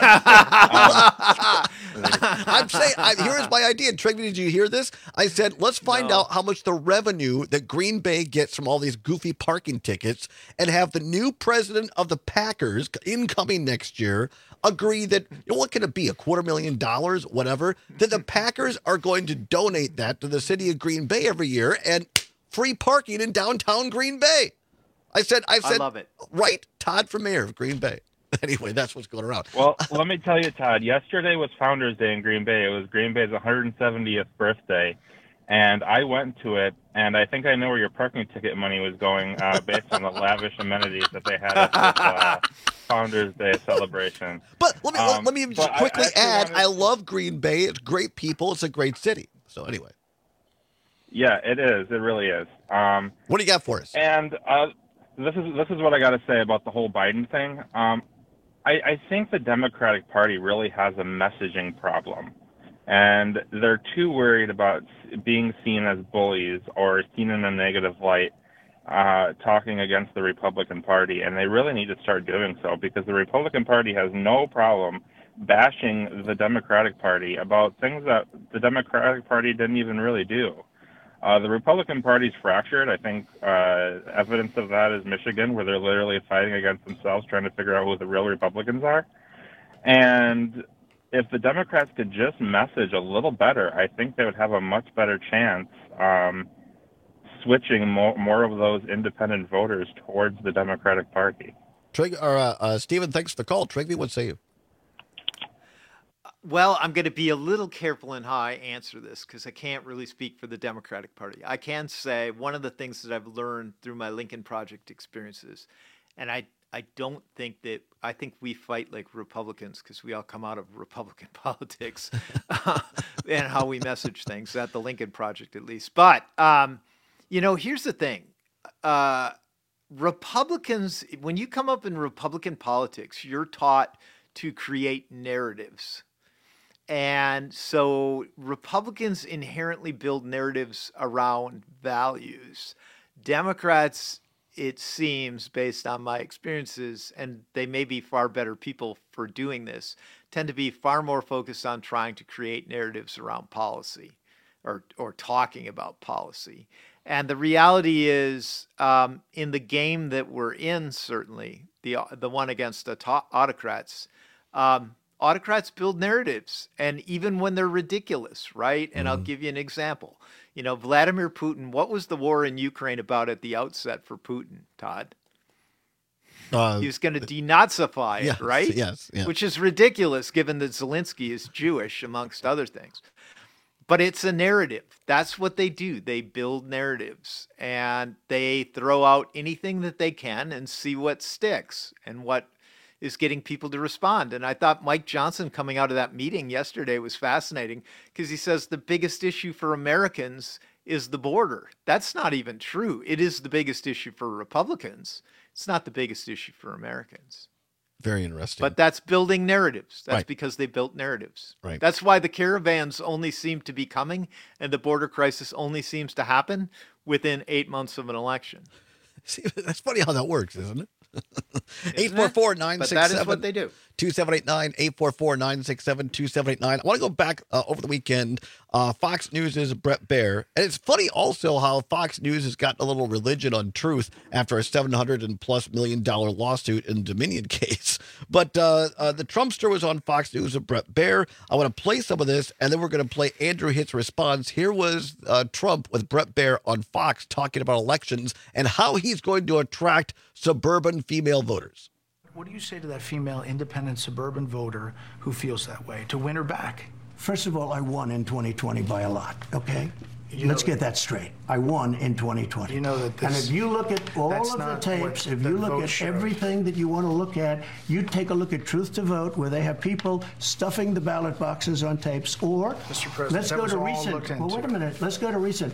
I'm saying, here's my idea. Trigby, did you hear this? I said, let's find out how much the revenue that Green Bay gets from all these goofy parking tickets and have the new president of the Packers, incoming next year, agree that, you know, what can it be, $250,000, whatever, that the Packers are going to donate that to the city of Green Bay every year and free parking in downtown Green Bay. I said, I love it. Right? Todd for mayor of Green Bay. Anyway, that's what's going around. Well, let me tell you, Todd, yesterday was Founders Day in Green Bay. It was Green Bay's 170th birthday. And I went to it, and I think I know where your parking ticket money was going based on the lavish amenities that they had at this Founders Day celebration. But let me just quickly add, I love Green Bay. It's great people. It's a great city. So anyway. Yeah, it is. It really is. What do you got for us? And this is what I got to say about the whole Biden thing. I think the Democratic Party really has a messaging problem. And they're too worried about being seen as bullies or seen in a negative light, talking against the Republican Party. And they really need to start doing so, because the Republican Party has no problem bashing the Democratic Party about things that the Democratic Party didn't even really do. The Republican Party's fractured. I think evidence of that is Michigan, where they're literally fighting against themselves, trying to figure out who the real Republicans are. And if the Democrats could just message a little better, I think they would have a much better chance switching more of those independent voters towards the Democratic Party. Stephen, thanks for the call. Trigby, what say you? Well, I'm going to be a little careful in how I answer this because I can't really speak for the Democratic Party. I can say one of the things that I've learned through my Lincoln Project experiences, and I don't think that, I think we fight like Republicans because we all come out of Republican politics and how we message things at the Lincoln Project, at least. But, you know, here's the thing. Republicans, when you come up in Republican politics, you're taught to create narratives. And so Republicans inherently build narratives around values. Democrats, it seems, based on my experiences, and they may be far better people for doing this, tend to be far more focused on trying to create narratives around policy or talking about policy. And the reality is, in the game that we're in, certainly, the one against autocrats, autocrats build narratives, and even when they're ridiculous, right? And I'll give you an example. You know, Vladimir Putin, what was the war in Ukraine about at the outset for Putin, Todd? He was going to denazify it, right? Yes. Which is ridiculous given that Zelensky is Jewish, amongst other things. But it's a narrative. That's what they do. They build narratives, and they throw out anything that they can and see what sticks and what is getting people to respond. And I thought Mike Johnson coming out of that meeting yesterday was fascinating because he says the biggest issue for Americans is the border. That's not even true. It is the biggest issue for Republicans. It's not the biggest issue for Americans. Very interesting. But that's building narratives. That's Right. because they built narratives. Right. That's why the caravans only seem to be coming and the border crisis only seems to happen within 8 months of an election. See, that's funny how that works, isn't it? Isn't it? But that is what they do. 2789 844 2789. I want to go back over the weekend. Fox News' Brett Baer. And it's funny also how Fox News has gotten a little religion on truth after a $700+ million lawsuit in the Dominion case. But the Trumpster was on Fox News with Brett Baer. I want to play some of this, and then we're going to play Andrew Hitt's response. Here was Trump with Brett Baer on Fox talking about elections and how he's going to attract suburban female voters. What do you say to that female independent suburban voter who feels that way, to win her back? First of all, I won in 2020 by a lot, okay? You know Let's get that straight. I won in 2020. You know that and this- if you look at all that's of the not tapes, what if the you look vote at showed. everything that you want to look at, you take a look at Truth to Vote, where they have people stuffing the ballot boxes on tapes, or Mr. President, let's that go was to all recent. looked Well, wait a into. minute. Let's go to recent.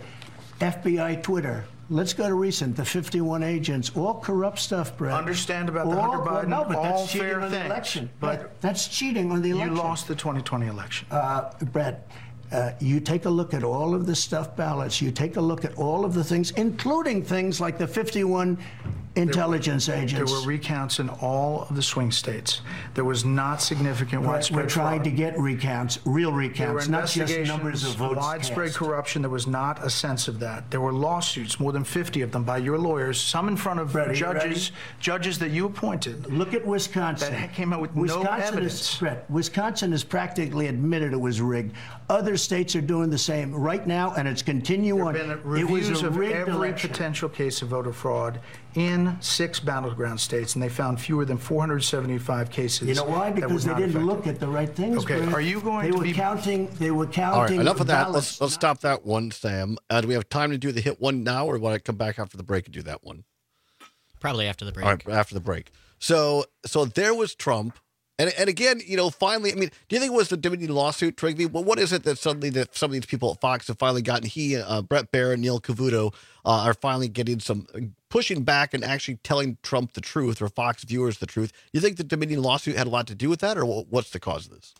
FBI Twitter. Let's go to recent. The 51 agents, all corrupt stuff, Brett. Understand about the All- Hunter well, Biden, no, but all that's cheating fair on the things. election. But Brett, that's cheating on the you election. lost the 2020 election. Brett, you take a look at all of the stuff ballots. You take a look at all of the things, including things like the 51 intelligence agents. There were recounts in all of the swing states. There was not significant widespread We're trying fraud. to get recounts, real There were recounts, not just numbers of investigations, votes widespread cast. corruption. There was not a sense of that. There were lawsuits, more than 50 of them, by your lawyers, some in front of Brett, are you judges that you appointed. Look at Wisconsin. That came out with no Wisconsin evidence. Wisconsin has practically admitted it was rigged. Other states are doing the same right now, and it's continuing. There have been It was reviews a of rigged every election. potential case of voter fraud in 6 battleground states, and they found fewer than 475 cases. You know why? that were Because they not didn't affected. look at the right things. Okay, Brett. are you going they to were be- counting? They were counting. All right, enough of that. ballots. Let's stop that one, Sam. Do we have time to do the hit one now, or want to come back after the break and do that one? Probably after the break. All right, after the break. So there was Trump. And again, you know, finally, I mean, do you think it was the Dominion lawsuit, Trigby? Well, what is it that suddenly that some of these people at Fox have finally gotten? Brett Baer and Neil Cavuto are finally getting some pushing back and actually telling Trump the truth, or Fox viewers the truth. You think the Dominion lawsuit had a lot to do with that, or what's the cause of this?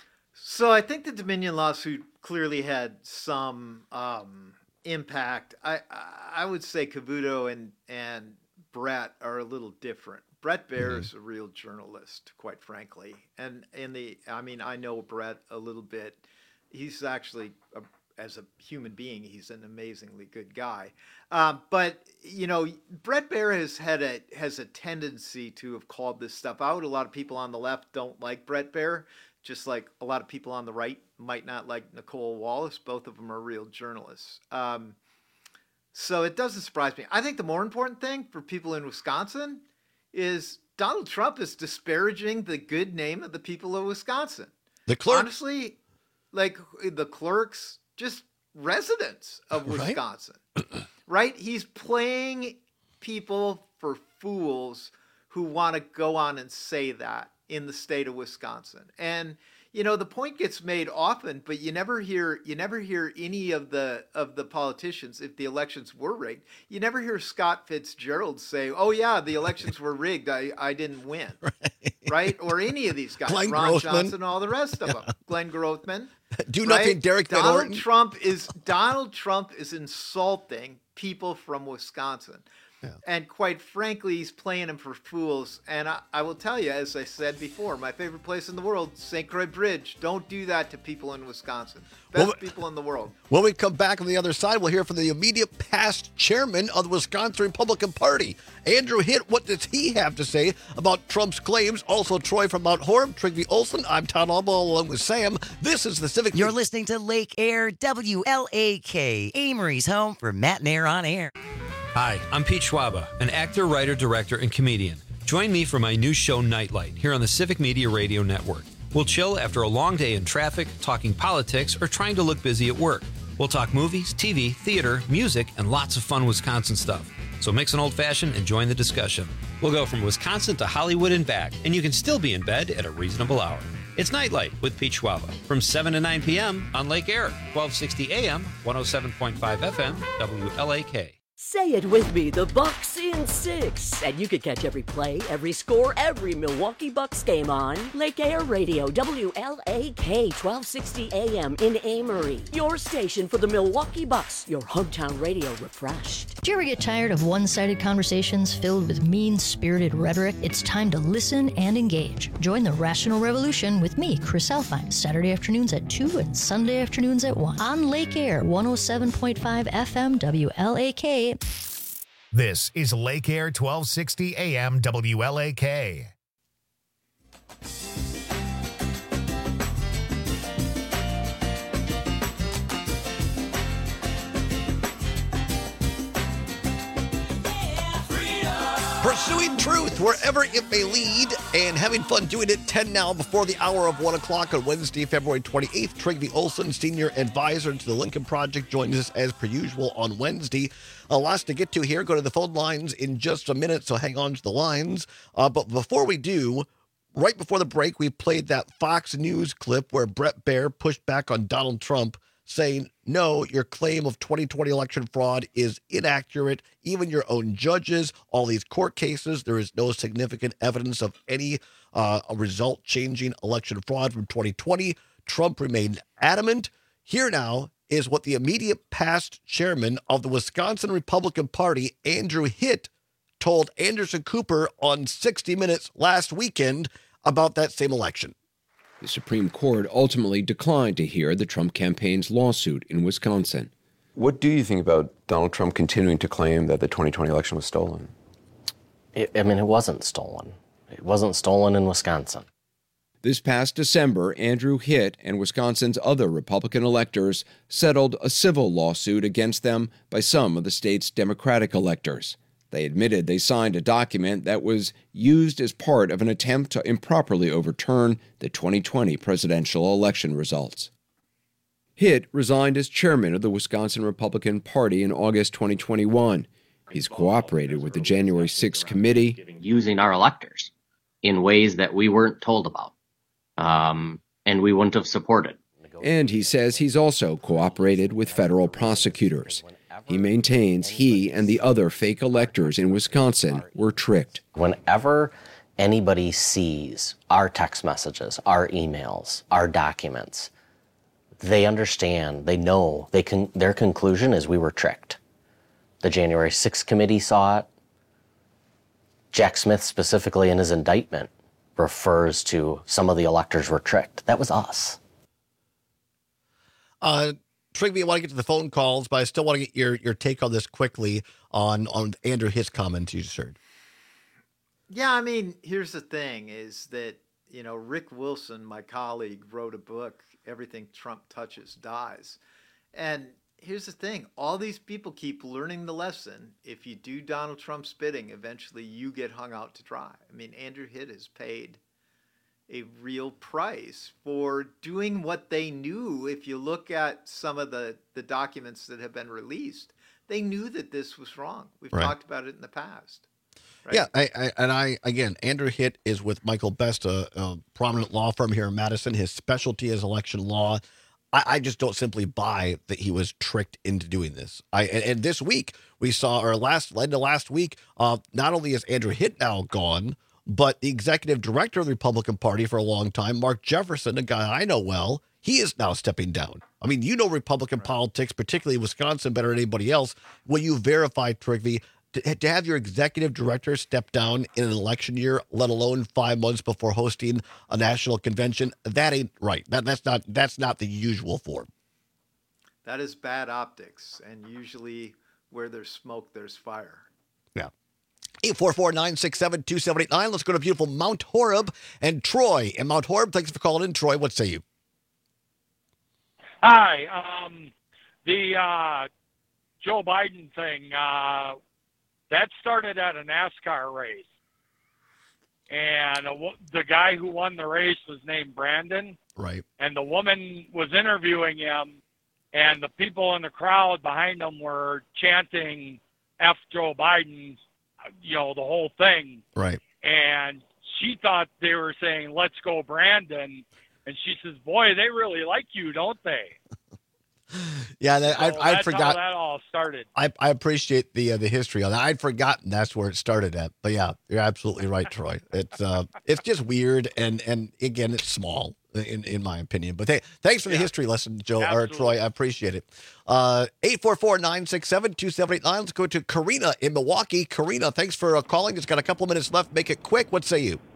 So I think the Dominion lawsuit clearly had some impact. I would say Cavuto and Brett are a little different. Brett Baer is a real journalist, quite frankly. And I know Brett a little bit. He's actually, as a human being, he's an amazingly good guy. But, you know, Brett Baer has a tendency to have called this stuff out. A lot of people on the left don't like Brett Baer, just like a lot of people on the right might not like Nicole Wallace. Both of them are real journalists. So it doesn't surprise me. I think the more important thing for people in Wisconsin is Donald Trump is disparaging the good name of the people of Wisconsin. The clerks. Honestly, like the clerks, just residents of Wisconsin, right? He's playing people for fools who want to go on and say that in the state of Wisconsin. And you know, the point gets made often, but you never hear any of the politicians, if the elections were rigged, you never hear Scott Fitzgerald say, "Oh yeah, the elections were rigged. I didn't win." right? Or any of these guys, Glenn Ron Grothman. Johnson, all the rest of them, Glenn Grothman. Do nothing, Derek Van Orton. Donald Trump is insulting people from Wisconsin. And quite frankly, he's playing them for fools. And I will tell you, as I said before, my favorite place in the world, St. Croix Bridge. Don't do that to people in Wisconsin. Best people in the world. When we come back on the other side, we'll hear from the immediate past chairman of the Wisconsin Republican Party, Andrew Hitt. What does he have to say about Trump's claims? Also, Troy from Mount Horeb, Trigby Olson. I'm Todd Alba along with Sam. This is the Civic. You're listening to Lake Air WLAK, Amory's home for Matt and Air on Air. Hi, I'm Pete Schwaba, an actor, writer, director, and comedian. Join me for my new show, Nightlight, here on the Civic Media Radio Network. We'll chill after a long day in traffic, talking politics, or trying to look busy at work. We'll talk movies, TV, theater, music, and lots of fun Wisconsin stuff. So mix an old-fashioned and join the discussion. We'll go from Wisconsin to Hollywood and back, and you can still be in bed at a reasonable hour. It's Nightlight with Pete Schwaba from 7 to 9 p.m. on Lake Air, 1260 AM, 107.5 FM, WLAK. Say it with me, the Bucks in 6. And you can catch every play, every score, every Milwaukee Bucks game on Lake Air Radio, WLAK, 1260 AM in Amory. Your station for the Milwaukee Bucks, your hometown radio refreshed. Do you ever get tired of one-sided conversations filled with mean-spirited rhetoric? It's time to listen and engage. Join the Rational Revolution with me, Chris Alfine, Saturday afternoons at 2 and Sunday afternoons at 1 on Lake Air, 107.5 FM, WLAK. This is Lake Air 1260 AM WLAK. Pursuing truth wherever it may lead and having fun doing it. 10 now before the hour of 1 o'clock on Wednesday, February 28th. Trigby Olson, Senior Advisor to the Lincoln Project, joins us as per usual on Wednesday. Lots to get to here. Go to the phone lines in just a minute, so hang on to the lines. But before we do, right before the break, we played that Fox News clip where Bret Baier pushed back on Donald Trump, saying, no, your claim of 2020 election fraud is inaccurate. Even your own judges, all these court cases, there is no significant evidence of any result-changing election fraud from 2020. Trump remained adamant. Here now is what the immediate past chairman of the Wisconsin Republican Party, Andrew Hitt, told Anderson Cooper on 60 Minutes last weekend about that same election. The Supreme Court ultimately declined to hear the Trump campaign's lawsuit in Wisconsin. What do you think about Donald Trump continuing to claim that the 2020 election was stolen? It wasn't stolen. It wasn't stolen in Wisconsin. This past December, Andrew Hitt and Wisconsin's other Republican electors settled a civil lawsuit against them by some of the state's Democratic electors. They admitted they signed a document that was used as part of an attempt to improperly overturn the 2020 presidential election results. Hitt resigned as chairman of the Wisconsin Republican Party in August 2021. He's cooperated with the January 6th committee, using our electors in ways that we weren't told about, and we wouldn't have supported. And he says he's also cooperated with federal prosecutors. He maintains he and the other fake electors in Wisconsin were tricked. Whenever anybody sees our text messages, our emails, our documents, they understand, they know, their conclusion is we were tricked. The January 6th committee saw it. Jack Smith, specifically in his indictment, refers to some of the electors were tricked. That was us. Trigby, I want to get to the phone calls, but I still want to get your take on this quickly on Andrew Hitt's comments you just heard. Yeah, I mean, here's the thing is that, Rick Wilson, my colleague, wrote a book, Everything Trump Touches Dies. And here's the thing. All these people keep learning the lesson. If you do Donald Trump's bidding, eventually you get hung out to dry. I mean, Andrew Hitt has paid a real price for doing what they knew. If you look at some of the documents that have been released, they knew that this was wrong. We've talked about it in the past. Right? Yeah, again, Andrew Hitt is with Michael Best, a prominent law firm here in Madison. His specialty is election law. I just don't simply buy that he was tricked into doing this. And this week we saw, or last week, not only is Andrew Hitt now gone, But the executive director of the Republican Party for a long time, Mark Jefferson, a guy I know well, he is now stepping down. I mean, you know Republican politics, particularly Wisconsin, better than anybody else. Will you verify, Trygve, to have your executive director step down in an election year, let alone 5 months before hosting a national convention? That ain't right. That's not the usual form. That is bad optics, and usually where there's smoke, there's fire. Yeah. 844-967-2789. Let's go to beautiful Mount Horeb and Troy. And Mount Horeb, thanks for calling in. Troy, what say you? Hi. The Joe Biden thing, that started at a NASCAR race. And the guy who won the race was named Brandon. Right. And the woman was interviewing him, and the people in the crowd behind him were chanting F Joe Biden, the whole thing. Right. And she thought they were saying, let's go, Brandon. And she says, boy, they really like you, don't they? Yeah, I'd forgot how that all started. I appreciate the history on that. I'd forgotten that's where it started at. But yeah, you're absolutely right, Troy. It's just weird, and again, it's small in my opinion. But thanks for the history lesson, Joe or Troy. I appreciate it. 844-967-2789. Let's go to Karina in Milwaukee. Karina, thanks for calling. Just got a couple minutes left. Make it quick. What say you?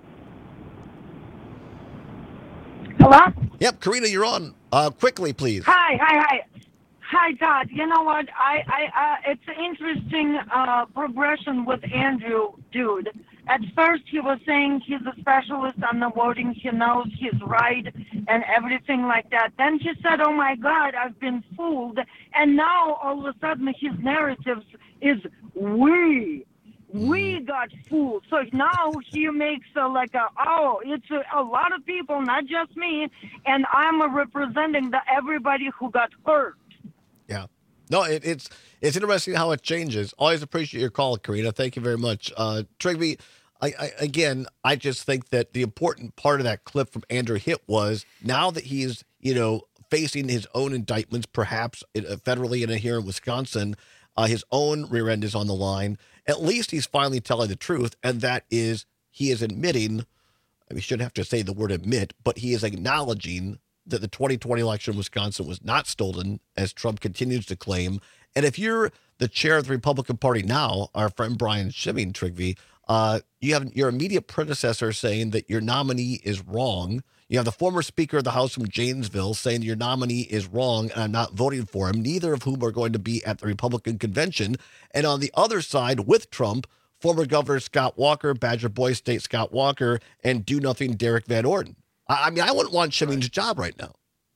Hello? Yep, Karina, you're on. Quickly, please. Hi, Todd. You know what? It's an interesting progression with Andrew, dude. At first, he was saying he's a specialist on the voting. He knows he's right and everything like that. Then he said, oh, my God, I've been fooled. And now, all of a sudden, his narrative is we got fooled. So now he makes it's a lot of people, not just me, and I'm representing everybody who got hurt. Yeah. No, it's interesting how it changes. Always appreciate your call, Karina. Thank you very much. Trygve, I just think that the important part of that clip from Andrew Hitt was now that he's, facing his own indictments, perhaps federally and here in Wisconsin, his own rear end is on the line. At least he's finally telling the truth, and that is he is admitting, we shouldn't have to say the word admit, but he is acknowledging that the 2020 election in Wisconsin was not stolen, as Trump continues to claim. And if you're the chair of the Republican Party now, our friend Brian Schimming, Trygve, you have your immediate predecessor saying that your nominee is wrong. You have the former Speaker of the House from Janesville saying your nominee is wrong and I'm not voting for him, neither of whom are going to be at the Republican convention. And on the other side with Trump, former Governor Scott Walker, Badger Boy State Scott Walker, and do-nothing Derek Van Orden. I mean, I wouldn't want Schimming's job right now.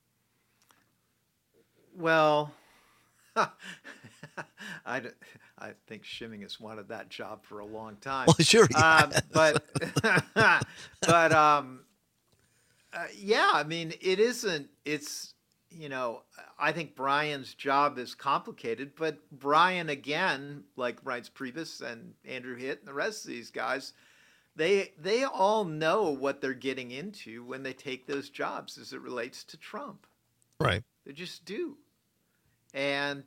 Well, I think Schimming has wanted that job for a long time. Well, sure, yeah, I mean, I think Brian's job is complicated, but Brian, again, like Reince Priebus and Andrew Hitt and the rest of these guys, they all know what they're getting into when they take those jobs as it relates to Trump. Right. They just do. And,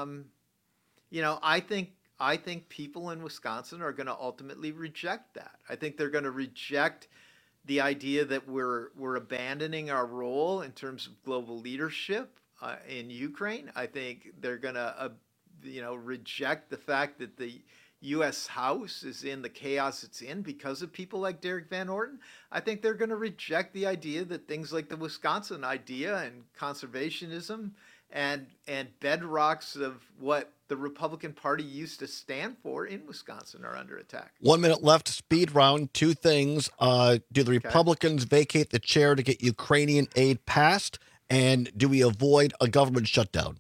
I think people in Wisconsin are going to ultimately reject that. I think they're going to reject the idea that we're abandoning our role in terms of global leadership in Ukraine. I think they're going to, reject the fact that the U.S. House is in the chaos it's in because of people like Derek Van Orden. I think they're going to reject the idea that things like the Wisconsin idea and conservationism and bedrocks of what the Republican Party used to stand for in Wisconsin are under attack. 1 minute left. Speed round. Two things. Do the Republicans vacate the chair to get Ukrainian aid passed? And do we avoid a government shutdown?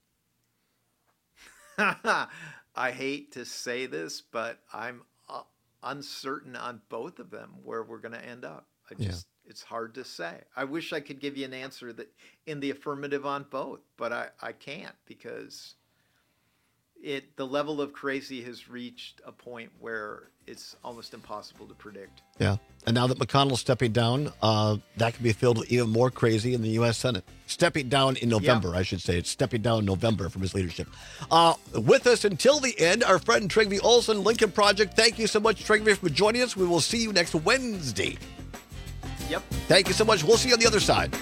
I hate to say this, but I'm uncertain on both of them where we're going to end up. It's hard to say. I wish I could give you an answer that in the affirmative on both, but I can't because the level of crazy has reached a point where it's almost impossible to predict. Yeah. And now that McConnell's stepping down, that could be filled with even more crazy in the U.S. Senate. Stepping down in November, I should say. It's stepping down in November from his leadership. With us until the end, our friend Trygve Olsen, Lincoln Project. Thank you so much, Trygve, for joining us. We will see you next Wednesday. Yep. Thank you so much. We'll see you on the other side.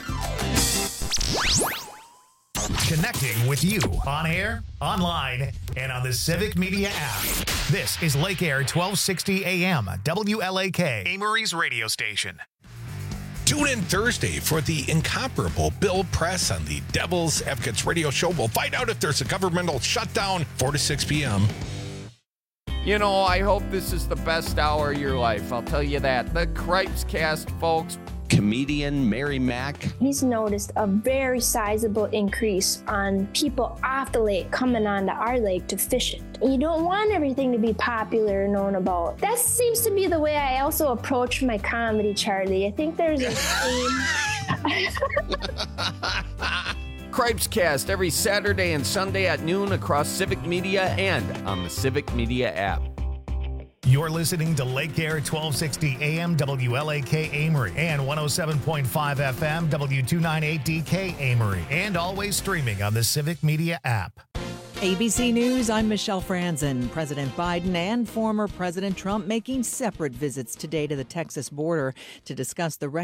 Connecting with you on air, online, and on the Civic Media app. This is Lake Air 1260 AM, WLAK, Amory's radio station. Tune in Thursday for the incomparable Bill Press on the Devil's Advocates radio show. We'll find out if there's a governmental shutdown, 4 to 6 p.m. You know, I hope this is the best hour of your life. I'll tell you that. The Cripes Cast, folks. Comedian Mary Mack. He's noticed a very sizable increase on people off the lake coming onto our lake to fish it. You don't want everything to be popular and known about. That seems to be the way I also approach my comedy, Charlie. I think there's a theme. Cripes Cast every Saturday and Sunday at noon across Civic Media and on the Civic Media app. You're listening to Lake Air 1260 AM WLAK Amory and 107.5 FM W298DK Amory, and always streaming on the Civic Media app. ABC News, I'm Michelle Franzen. President Biden and former President Trump making separate visits today to the Texas border to discuss the